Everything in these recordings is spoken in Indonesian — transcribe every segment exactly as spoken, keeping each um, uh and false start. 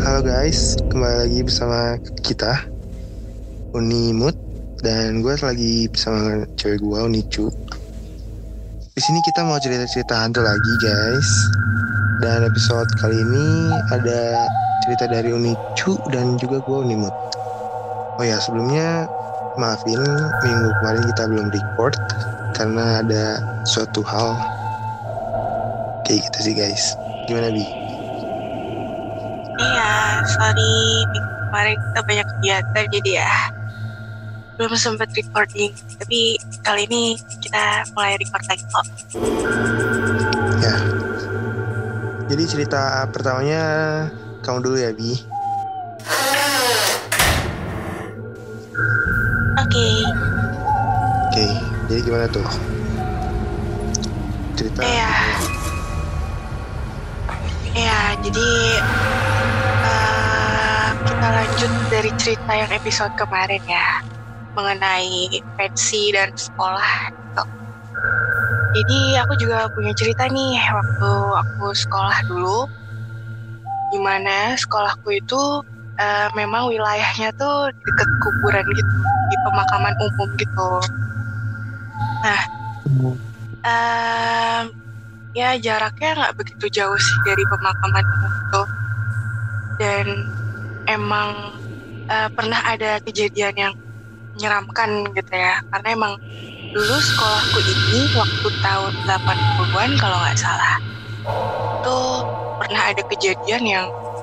Halo guys, kembali lagi bersama kita Unimut dan gue lagi bersama cewek gue Unicu. Di sini kita mau cerita-cerita hantu lagi guys. Dan episode kali ini ada cerita dari Unicu dan juga gue Unimut. Oh ya, sebelumnya maafin minggu kemarin kita belum record karena ada suatu hal kayak gitu sih guys. Gimana Bi? Iya, sorry minggu kemarin kita banyak kegiatan jadi ya belum sempat recording. Tapi kali ini kita mulai record lagi kok. Ya. Jadi cerita pertamanya kamu dulu ya Bi. Oke. Okay. Oke, okay, jadi gimana tuh? Cerita. Iya. Iya, jadi uh, kita lanjut dari cerita yang episode kemarin ya, mengenai pensi dan sekolah gitu. Jadi aku juga punya cerita nih waktu aku sekolah dulu, dimana sekolahku itu uh, memang wilayahnya tuh deket kuburan gitu, di pemakaman umum gitu. Nah, um, ya jaraknya nggak begitu jauh sih dari pemakaman umum itu. Dan emang uh, pernah ada kejadian yang menyeramkan gitu ya, karena emang dulu sekolahku ini waktu tahun delapan puluhan kalau nggak salah itu pernah ada kejadian yang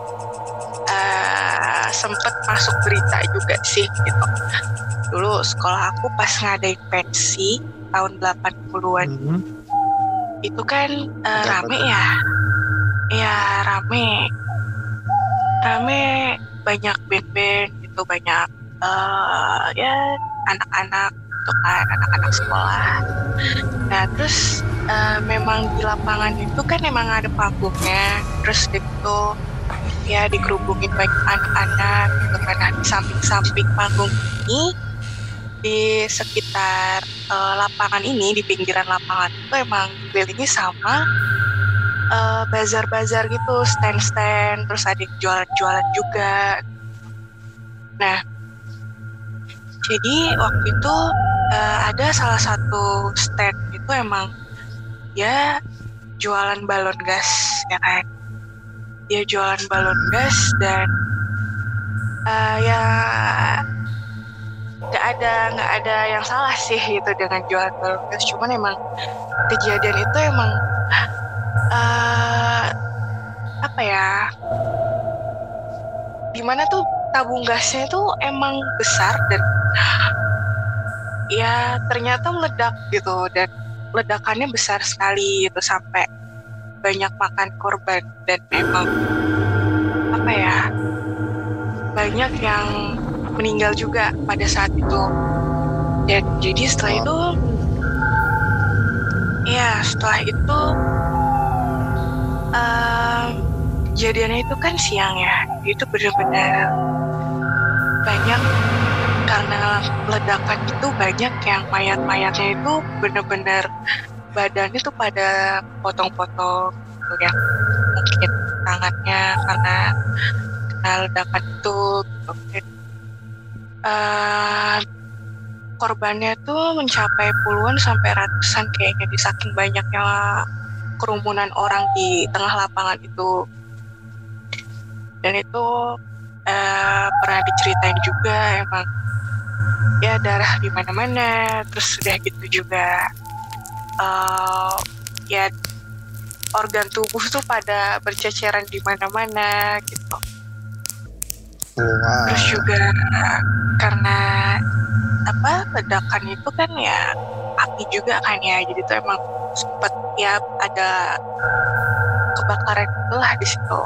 uh, sempet masuk berita juga sih gitu. Dulu sekolah aku pas ngadain pensi tahun delapan puluhan mm-hmm. itu kan uh, rame ya ya rame rame banyak band-band gitu, banyak uh, ya anak-anak gitu kan, anak-anak sekolah. Nah terus uh, memang di lapangan itu kan memang ada panggungnya, terus gitu ya dikerubungin banyak anak-anak gitu kan. Nah, di samping-samping panggung ini, di sekitar uh, lapangan ini, di pinggiran lapangan itu emang dikelilingi sama uh, bazar-bazar gitu, stand-stand, terus ada jualan-jualan juga. Nah, jadi waktu itu uh, ada salah satu stand itu emang ya jualan balon gas ya kan. Dia jualan balon gas dan uh, ya nggak ada nggak ada yang salah sih gitu dengan jualan balon gas, cuman emang kejadian itu emang uh, apa ya, dimana tuh tabung gasnya itu emang besar dan ya ternyata meledak gitu, dan ledakannya besar sekali gitu sampai banyak makan korban. Dan memang apa ya, banyak yang meninggal juga pada saat itu. Dan jadi setelah itu ya setelah itu um, kejadiannya itu kan siang ya, itu benar-benar banyak, karena ledakan itu banyak yang mayat-mayatnya itu benar-benar badannya tuh pada potong-potong gitu ya, mungkin tangannya karena kena ledakan itu gitu. Dan, uh, korbannya tuh mencapai puluhan sampai ratusan kayaknya, di saking banyaknya kerumunan orang di tengah lapangan itu. Dan itu uh, pernah diceritain juga emang ya darah di mana-mana, terus sudah gitu juga uh, ya organ tubuh tuh pada berceceran di mana-mana gitu. Wow. Terus juga karena apa, ledakan itu kan ya api juga kan ya, jadi tuh emang sempet ya ada kebakaran itulah di situ.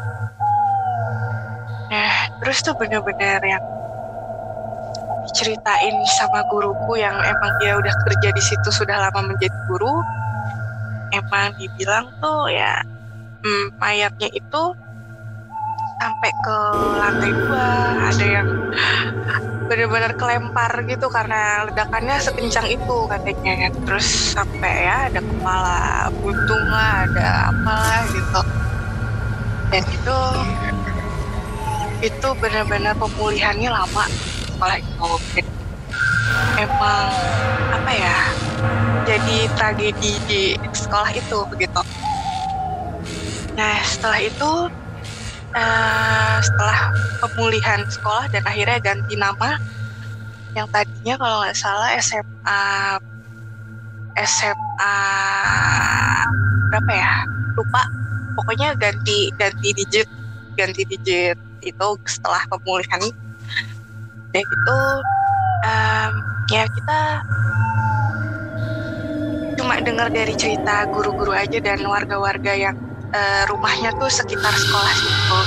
Nah terus tuh bener-bener yang diceritain sama guruku yang emang dia udah kerja di situ sudah lama menjadi guru, emang dibilang tuh ya hmm, mayatnya itu sampai ke lantai dua, ada yang benar-benar kelempar gitu karena ledakannya sekencang itu katanya. Terus sampai ya ada kepala buntung lah, ada apalah gitu. Dan itu itu benar-benar pemulihannya lama sekolah itu. Jadi, emang apa ya, jadi tragedi di sekolah itu begitu. Nah setelah itu uh, setelah pemulihan sekolah dan akhirnya ganti nama, yang tadinya kalau nggak salah S M A S M A berapa ya, lupa, pokoknya ganti ganti digit ganti digit itu setelah pemulihan. Dan itu um, ya kita cuma dengar dari cerita guru-guru aja dan warga-warga yang uh, rumahnya tuh sekitar sekolah situ.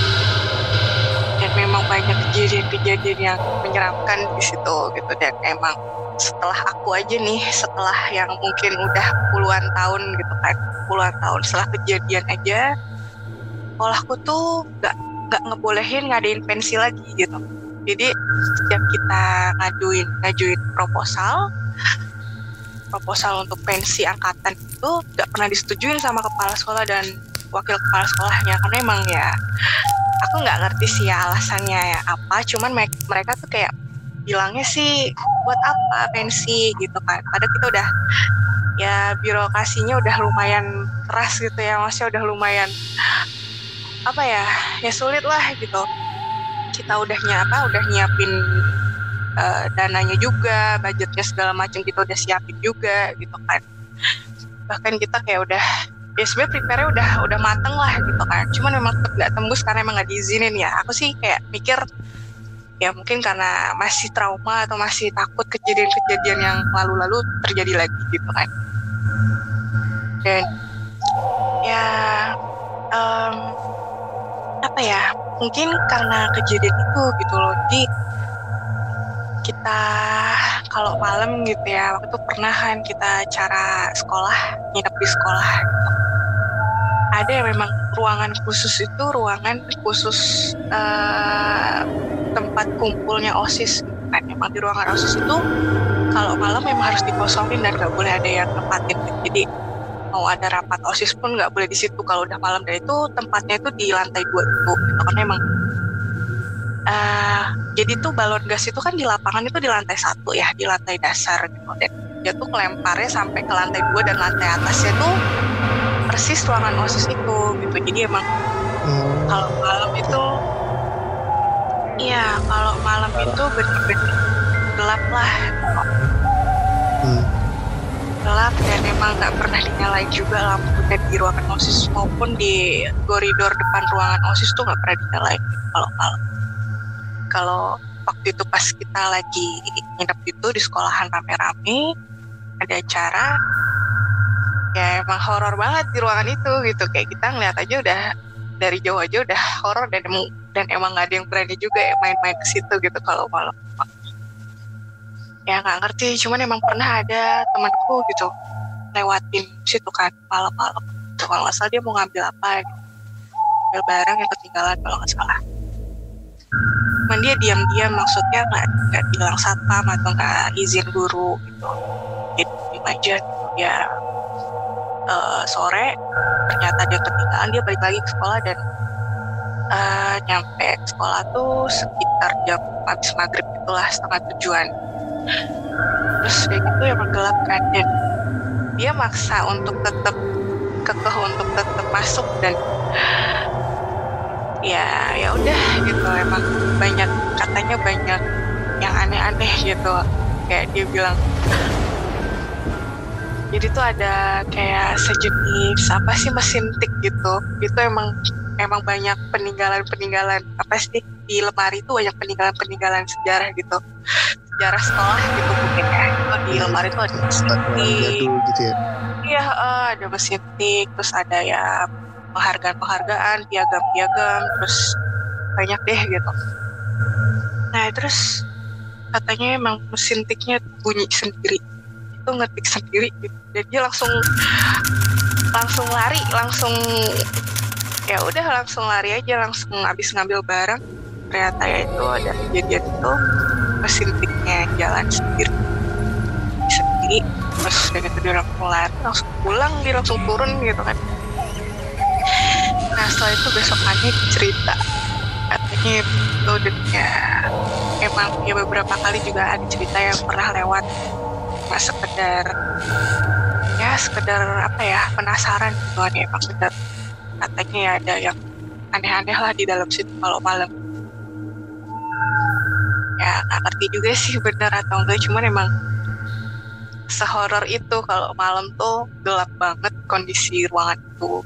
Dan memang banyak kejadian-kejadian yang menyeramkan di situ gitu. Dan emang setelah aku aja nih, setelah yang mungkin udah puluhan tahun gitu kan, puluhan tahun setelah kejadian aja, sekolahku tuh gak, gak ngebolehin ngadain pensi lagi gitu. Jadi setiap kita ngajuin ngajuin proposal, proposal untuk pensi angkatan itu gak pernah disetujuin sama kepala sekolah dan wakil kepala sekolahnya, karena emang ya aku nggak ngerti sih ya alasannya ya apa, cuman mereka tuh kayak bilangnya sih buat apa pensi gitu kan, padahal kita udah ya birokrasinya udah lumayan keras gitu ya, maksudnya udah lumayan apa ya ya sulit lah gitu. Kita udah nyapa udah nyiapin uh, dananya juga, budgetnya segala macam kita udah siapin juga gitu kan, bahkan kita kayak udah ya sebenarnya prepare-nya udah udah mateng lah gitu kan, cuman memang tetap nggak tembus karena emang nggak diizinin ya. Aku sih kayak mikir ya mungkin karena masih trauma atau masih takut kejadian-kejadian yang lalu-lalu terjadi lagi gitu kan. Dan ya um, apa ya, mungkin karena kejadian itu gitu loh, jadi kita kalau malam gitu ya, waktu itu pernah kan kita acara sekolah, nginep di sekolah gitu. Ada yang memang ruangan khusus itu, ruangan khusus uh, tempat kumpulnya OSIS kan. Memang di ruangan OSIS itu kalau malam memang harus dikosongin dan nggak boleh ada yang nempatin. Jadi mau ada rapat OSIS pun nggak boleh di situ kalau udah malam. Dan itu tempatnya itu di lantai dua itu, itu kan emang uh, jadi tuh balon gas itu kan di lapangan itu di lantai satu ya, di lantai dasar gitu. Dan dia tuh kelemparnya sampai ke lantai dua dan lantai atasnya tuh persis ruangan OSIS itu gitu. Jadi emang hmm. kalau malam itu iya kalau malam itu bener-bener gelap lah gitu. hmm. Gelap dan emang nggak pernah dinyalain juga lampunya di ruangan OSIS maupun di koridor depan ruangan OSIS tuh nggak pernah dinyalain kalau malam. Kalau waktu itu pas kita lagi nginep itu di sekolahan rame-rame ada acara, ya emang horor banget di ruangan itu gitu. Kayak kita ngeliat aja udah dari jauh aja udah horor, dan emang dan emang nggak ada yang berani juga ya main-main ke situ gitu kalau malam. Ya nggak ngerti, cuman emang pernah ada temanku gitu lewatin situ kan malam-malam. Kalau nggak salah dia mau ngambil apa, gitu. Ngambil barang yang ketinggalan kalau nggak salah. Cuman dia diam-diam, maksudnya nggak nggak bilang satpam atau nggak izin guru gitu. Jadi diam aja gitu. Ya uh, sore ternyata dia ketinggalan, dia balik lagi ke sekolah dan uh, nyampe sekolah tuh sekitar jam habis maghrib itulah, setengah tujuan. Terus kayak gitu ya bergelap kan, dan dia maksa untuk tetap kekeh untuk tetap masuk, dan ya ya udah gitu. Emang banyak, katanya banyak yang aneh-aneh gitu. Kayak dia bilang jadi tuh ada kayak sejenis apa sih mesin tik gitu. Itu emang emang banyak peninggalan-peninggalan apa sih di lemari itu, banyak peninggalan-peninggalan sejarah gitu. Sejarah sekolah gitu mungkin ya. Itu di lemari itu ada mesin tik gitu ya. Iya, uh, ada mesin tik, terus ada ya penghargaan-penghargaan, piagam-piagam, terus banyak deh gitu. Nah terus katanya emang mesin tiknya bunyi sendiri, itu ngetik sendiri gitu. Dan dia langsung langsung lari, langsung ya udah langsung lari aja, langsung habis ngambil barang. Ternyata ya itu ada kejadian itu mesin tiknya jalan sendiri sendiri. Terus dari itu dia langsung lari, langsung pulang, dia langsung turun gitu kan. Nah setelah itu besokannya cerita katanya Gitu dan ya emang ya beberapa kali juga ada cerita yang pernah lewat, nggak sekedar ya sekedar apa ya penasaran gitu kan ya, emang bener katanya ya ada yang aneh-aneh lah di dalam situ kalau malam. Ya nggak ngerti juga sih bener atau enggak, cuman emang sehoror itu kalau malam tuh gelap banget kondisi ruangan itu.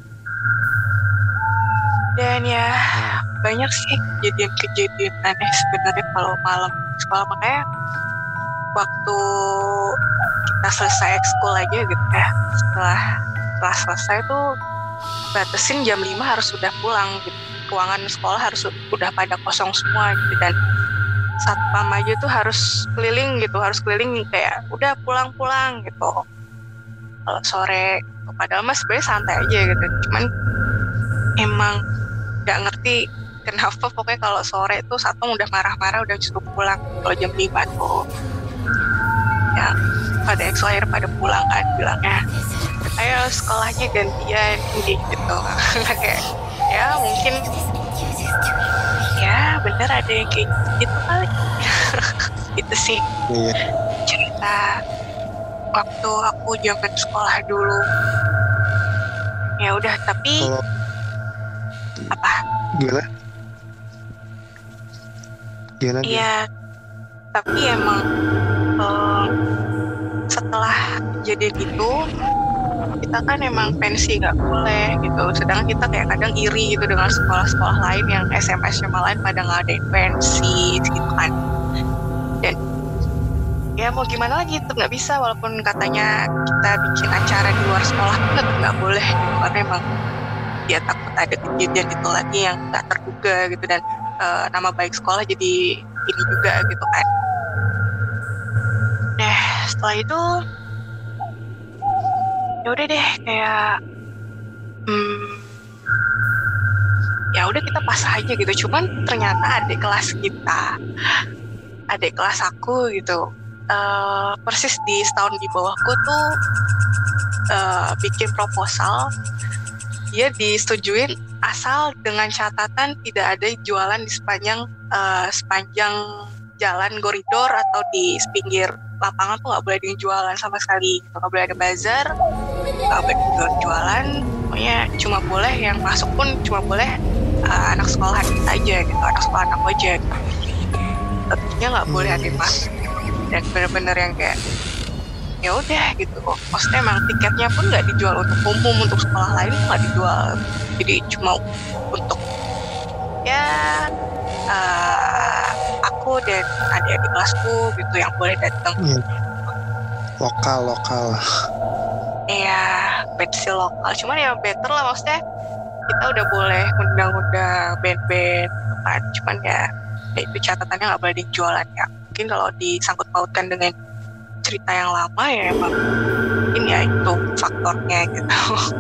Dan ya banyak sih kejadian-kejadian aneh sebenarnya kalau malam di sekolah, makanya waktu kita selesai ekskul aja gitu ya, setelah kelas selesai tuh batasin jam lima harus sudah pulang gitu. Ruangan sekolah harus udah pada kosong semua gitu, dan satpam aja tuh harus keliling gitu, harus keliling kayak udah pulang-pulang gitu. Kalau sore, padahal mas sebenarnya santai aja gitu, cuman emang nggak ngerti kenapa pokoknya kalau sore tuh satpam udah marah-marah, udah suruh pulang. Kalau jam lima tuh ya pada expired pada pulang kan, bilangnya ayo sekolahnya gantian gitu. Kayak ya mungkin ya bener ada yang kayak gitu kali. Itu sih Iya. cerita waktu aku zaman sekolah dulu. Ya udah, tapi Kalau apa gimana? Gimana? gimana? ya tapi emang eh, setelah kejadian itu kita kan emang pensi nggak boleh gitu, sedangkan kita kayak kadang iri gitu dengan sekolah-sekolah lain yang S M S yang lain pada ngadain pensi gitu kan. Dan ya mau gimana lagi, itu nggak bisa, walaupun katanya kita bikin acara di luar sekolah itu tetap nggak boleh gitu, karena emang dia takut ada kejadian itu lagi yang nggak terduga gitu, dan uh, nama baik sekolah jadi ini juga gitu kan. Nah setelah itu ya udah deh kayak hmm, ya udah kita pasrah aja gitu. Cuman ternyata adik kelas kita, adik kelas aku gitu, uh, persis di setahun di bawahku tuh uh, bikin proposal, dia disetujuin asal dengan catatan tidak ada jualan di sepanjang uh, sepanjang jalan koridor atau di pinggir lapangan tuh nggak boleh dijualan sama sekali, nggak boleh ada bazar, nggak boleh jualan, pokoknya cuma boleh yang masuk pun cuma boleh uh, anak sekolahan kita aja gitu, anak sekolah anak aja gitu. Tentunya nggak boleh ada yang masuk gitu. Dan bener-bener yang kayak ya udah gitu, maksudnya emang tiketnya pun nggak dijual untuk umum, untuk sekolah lain tuh nggak dijual, jadi cuma untuk ya uh, aku dan adik-adik kelasku gitu yang boleh datang. Iya. Lokal lokal. Iya, pensi lokal. Cuman ya better lah, maksudnya kita udah boleh undang-undang band-band gitu kan. Cuman ya, ya itu catatannya nggak boleh dijualan ya. Mungkin kalau disangkut pautkan dengan cerita yang lama ya emang mungkin ya itu faktornya gitu.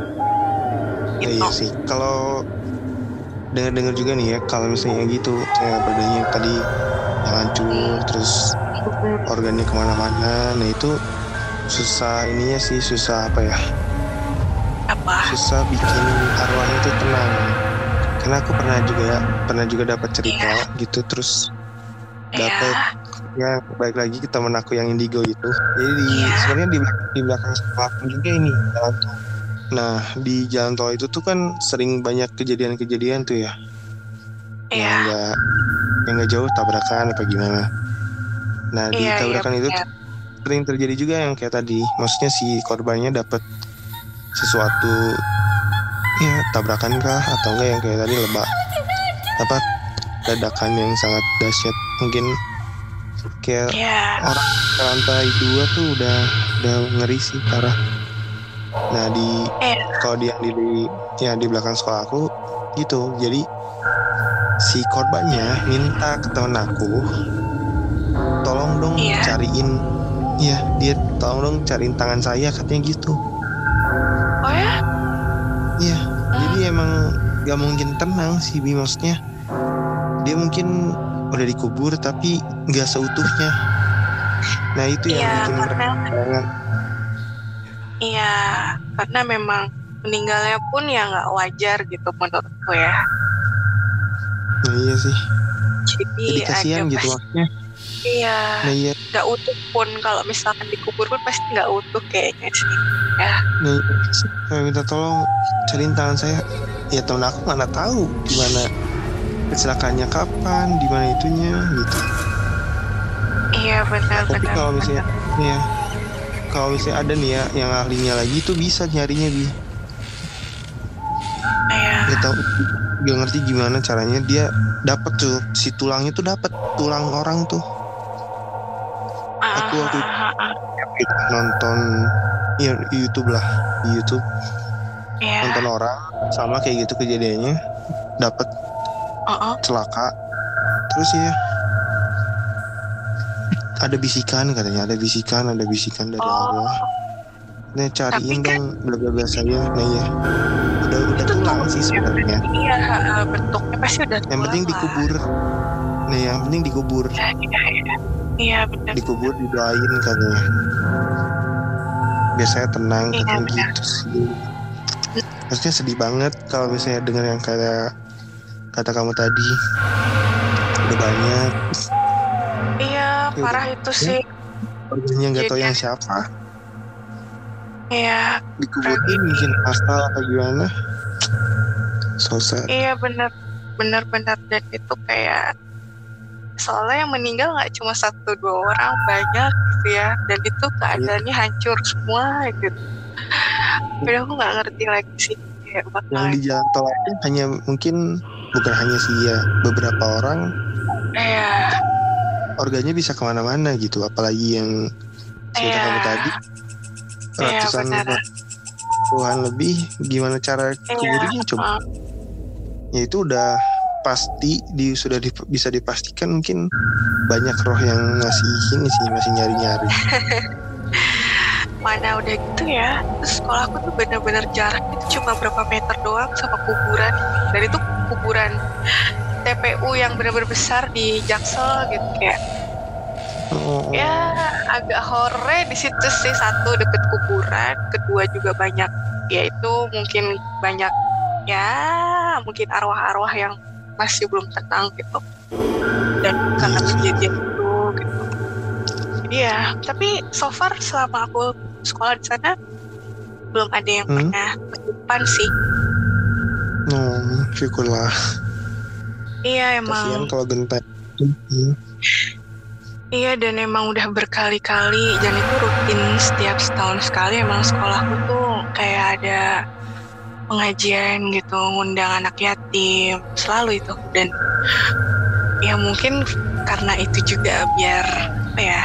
Ya, Gitu. iya sih. Kalau dengar-dengar juga nih ya, kalau misalnya gitu kayak badannya tadi yang hancur, terus organnya kemana-mana, nah itu susah ininya sih, susah apa ya? Apa? Susah bikin arwahnya itu tenang. Karena aku pernah juga pernah juga dapat cerita Iya. gitu, terus Iya. dapat ya balik lagi ke temen aku yang indigo itu. Jadi di, Iya. sebenarnya di, belak- di belakang sekolah aku juga ini jalan tol. Nah di jalan tol itu tuh kan sering banyak kejadian-kejadian tuh ya. Yang Iya. nggak yang nggak jauh tabrakan apa gimana. Nah di Iya, iya, tabrakan itu benar. tuh sering terjadi juga yang kayak tadi. Maksudnya si korbannya dapat sesuatu ya tabrakan kah atau enggak yang kayak tadi lebak apa ledakan yang sangat dahsyat, mungkin kayak Iya. orang ke lantai dua tuh udah udah ngeri sih parah. Nah di Eh, kalau di yang di, di ya di belakang sekolah aku gitu, jadi si korbannya minta ke temen aku tolong dong Iya. cariin, ya dia tolong dong cariin tangan saya katanya gitu. oh ya? Iya, jadi emang gak mungkin tenang sih Bi, maksudnya dia mungkin udah dikubur tapi gak seutuhnya. Nah itu yang Iya, bikin mereka karena banget. Iya, karena memang meninggalnya pun ya nggak wajar gitu menurutku ya. Nah iya sih. Jadi, Jadi kasihan gitu maksudnya. Iya. Nah iya. Gak utuh pun kalau misalkan dikubur pun pasti gak utuh kayaknya sih. Ya. Nah, saya minta tolong cariin tangan saya. Ya temen aku mana tahu gimana kecelakaannya kapan, di mana itunya gitu. Iya benar. Tapi benar, kalau misalnya, benar. ya, kalau misalnya ada nih ya yang ahlinya lagi itu bisa nyarinya bi. Iya. Dia tahu, dia ngerti gimana caranya dia dapat tuh si tulangnya tuh dapat tulang orang tuh. Aku waktu itu nonton ya, YouTube lah, di YouTube yeah. nonton orang sama kayak gitu kejadiannya, dapat uh-uh. celaka, terus ya ada bisikan katanya, ada bisikan, ada bisikan dari oh. Allah. Nah cariin Tapi dong kan, bla bla bla saya, nah ya udah udah tulang sih sebenarnya. Iya bentuknya pasti udah tulang. Yang penting lah. dikubur. Nah yang penting dikubur. Iya iya iya. Iya benar. Dikubur didoain katanya. Biasanya tenang iya, katanya benar. gitu sih. Maksudnya sedih banget kalau misalnya dengar yang kayak kata kamu tadi. Udah banyak. Iya ya, parah udah, itu ya? Sih. Orangnya nggak tahu yang siapa. Iya. Dikuburin mungkin asal atau gimana. So sad. Iya benar benar-benar dan itu kayak soalnya yang meninggal nggak cuma satu dua orang, banyak gitu ya, dan itu keadaannya yeah. hancur semua gitu. Tapi aku nggak ngerti lagi sih kayak yang di jalan tol aja hanya mungkin bukan hanya sih ya beberapa orang. Iya. Yeah. Organnya bisa kemana-mana gitu, apalagi yang cerita yeah. kamu tadi ratusan yeah, puluhan lebih, gimana cara kuburnya yeah. coba? Ya itu udah pasti di sudah di, bisa dipastikan mungkin banyak roh yang masih ini sih masih nyari-nyari. Mana udah gitu ya. Terus sekolahku tuh benar-benar jarak itu cuma berapa meter doang sama kuburan. Dan itu kuburan T P U yang benar-benar besar di Jaksel gitu kayak. Oh. Ya agak horor di situ sih, satu deket kuburan, kedua juga banyak yaitu mungkin banyak ya mungkin arwah-arwah yang masih belum tenang gitu, dan karena kejadian itu gitu. Jadi ya, tapi so far selama aku sekolah di sana belum ada yang hmm? pernah kesurupan sih. Hmm, syukurlah. Iya emang. Kasian kalau genteng. Hmm. Iya dan emang udah berkali-kali dan itu rutin setiap setahun sekali emang sekolahku tuh kayak ada pengajian gitu, ngundang anak yatim, selalu itu. Dan ya mungkin karena itu juga biar apa ya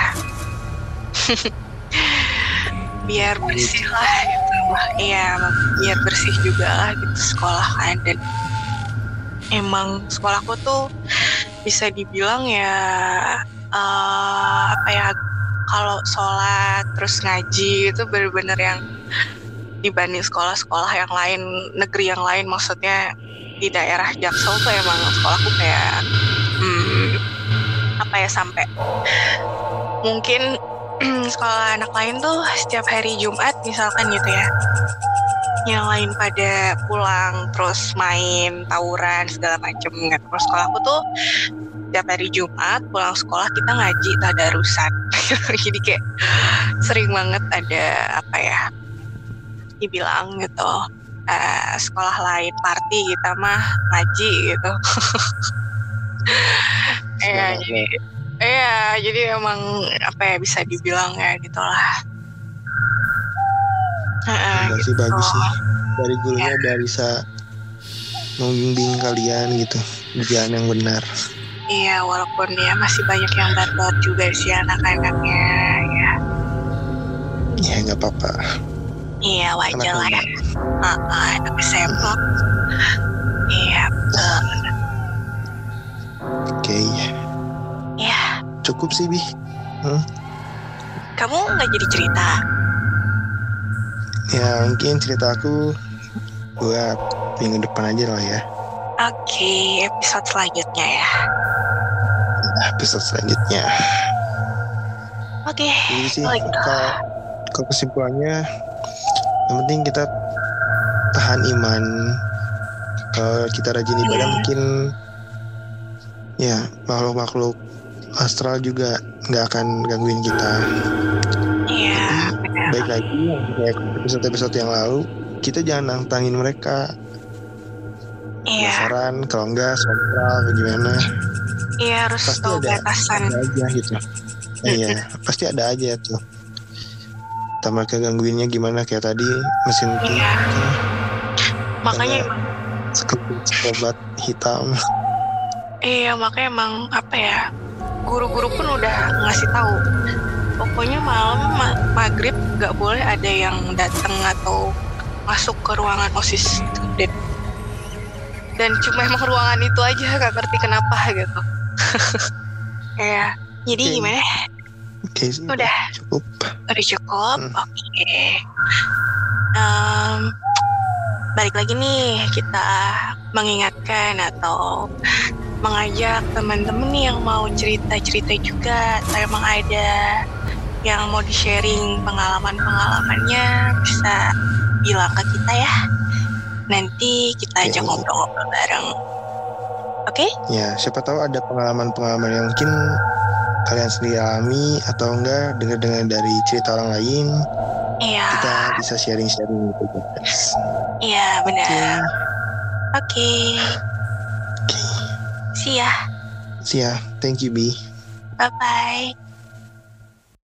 biar bersih lah gitu. Iya biar bersih juga lah gitu sekolah kan. Dan emang sekolahku tuh bisa dibilang ya uh, apa ya kalau sholat terus ngaji itu benar-benar yang dibanding sekolah-sekolah yang lain, negeri yang lain, maksudnya di daerah Jaksel tuh emang sekolahku kayak hmm, apa ya sampai mungkin sekolah anak lain tuh setiap hari Jumat misalkan gitu ya, yang lain pada pulang terus main tawuran segala macem gitu. Terus sekolahku tuh setiap hari Jumat pulang sekolah kita ngaji tadarusan. Jadi kayak sering banget ada apa ya dibilang gitu uh, sekolah lain party, kita mah ngaji gitu. Iya jadi iya jadi emang apa ya bisa dibilang ya gitulah. Uh, gitu. Sih bagus sih dari gurunya ya. Udah bisa membimbing kalian gitu di jalan yang benar. Iya walaupun ya masih banyak yang bandel juga sih anak-anaknya ya. Ya nggak apa-apa. Iya wajar lah ya. Uh-uh, tapi semplok. Iya betul. Oke. Okay. Iya. Cukup sih Bi. Hmm? Kamu nggak jadi cerita? Ya mungkin cerita aku buat minggu depan aja lah ya. Oke, okay, episode selanjutnya ya. Nah, episode selanjutnya. Oke. Okay. Jadi sih kalau, kalau kesimpulannya yang penting kita tahan iman. Kalau kita rajin ibadah hmm. mungkin ya makhluk-makhluk astral juga nggak akan gangguin kita. Iya. Tapi Benar. baik lagi kayak episode-episode yang lalu, kita jangan nantangin mereka. Iya. Penasaran kalau enggak soal gimana? Iya, harus Pasti tahu ada, batasan. ada aja gitu. Eh, iya, pasti ada aja tuh. Entah mereka gangguinnya gimana kayak tadi mesin T. Iya. Makanya Karena emang sekelebat hitam. Iya, makanya emang apa ya, guru-guru pun udah ngasih tahu. Pokoknya malam ma- maghrib gak boleh ada yang datang atau masuk ke ruangan OSIS. Dan, dan cuma emang ruangan itu aja, gak ngerti kenapa gitu. Ya, jadi Oke. gimana? Oke sih, Udah. cukup. Udah cukup? Hmm. Oke. Em, balik lagi nih, kita mengingatkan atau mengajak teman-teman nih yang mau cerita-cerita juga, atau emang ada yang mau di-sharing pengalaman-pengalamannya, bisa bilang ke kita ya. Nanti kita ajak Oke. ngobrol-ngobrol bareng. Oke? Ya, siapa tahu ada pengalaman-pengalaman yang mungkin kalian sendiri alami atau enggak dengar-dengar dari cerita orang lain. Iya. Kita bisa sharing-sharing gitu, guys. Iya, Oke. benar. Oke. Oke. See ya. See ya. Thank you, B. Bye-bye.